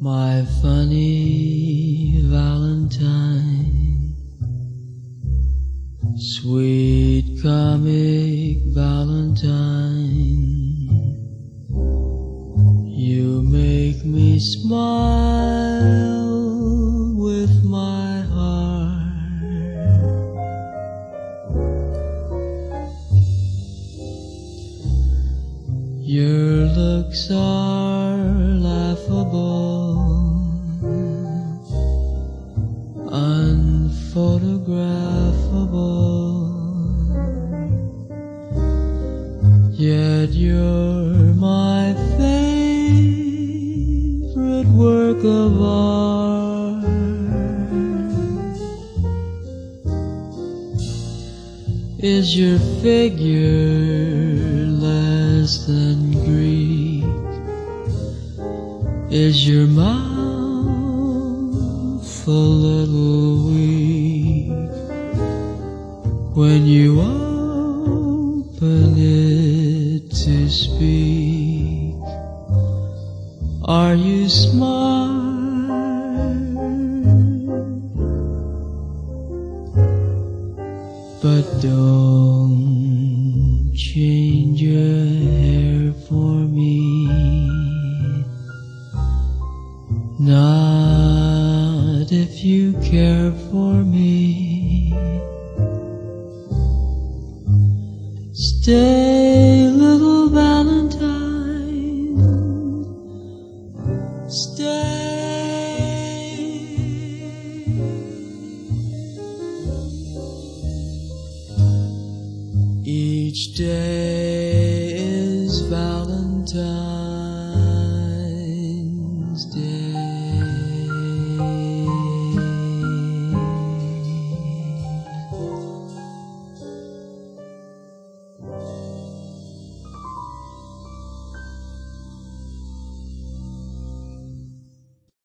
My funny Valentine, sweet comic Valentine, you make me smile with my heart. Your looks are laughable, unphotographable, yet you're my favorite work of art. Is your figure less than Greek? Is your mouth a little weak when you open it to speak? Are you smart? But don't change your hair for me, not if you care for me. Stay, little Valentine, stay. Each day